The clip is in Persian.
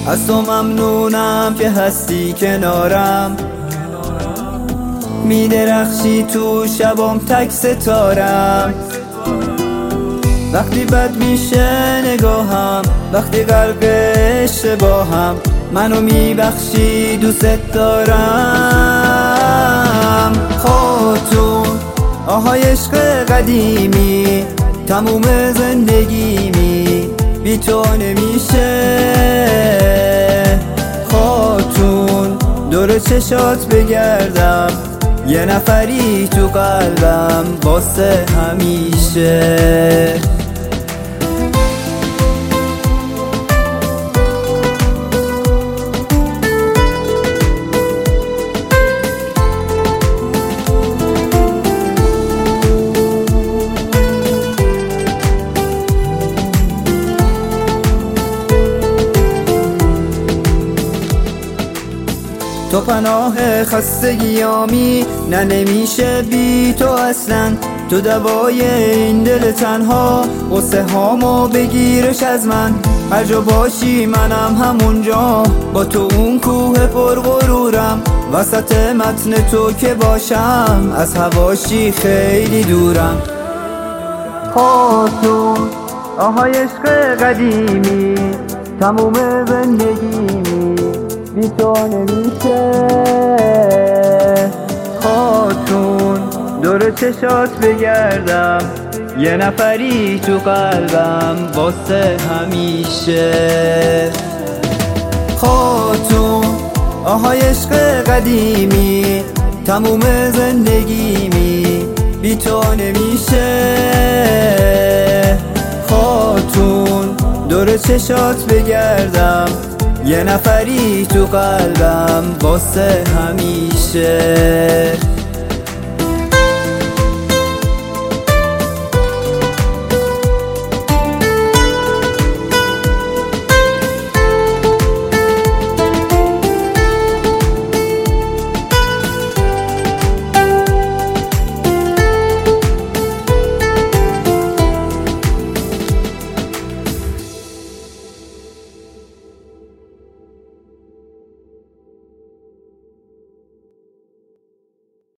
از تو ممنونم که هستی کنارم، میدرخشی تو شبام تک ستارم. وقتی بد میشه نگاهم، وقتی غرق اشتباهم، منو میبخشی دوست دارم. خاتون آهای عشق قدیمی، تموم زندگیمی بی تو نمیشه. خاتون دور چشات بگردم، یه نفری تو قلبم واسه همیشه. تو پناه خستگیامی، نه نمیشه بی تو اصلا. تو دوای این دل تنها، غصه هامو بگیرش از من. هر جا باشی منم همونجا، با تو اون کوه پر غرورم. وسط متن تو که باشم، از هواشی خیلی دورم. خاتون آهای عشق قدیمی، تموم زندگیمی بی تو نمیشه. خاتون دور چشات بگردم، یه نفری تو قلبم واسه همیشه. خاتون آهای عشق قدیمی، تموم زندگیمی بی تو نمیشه. خاتون دور چشات بگردم، یه نفری تو قلبم واسه همیشه.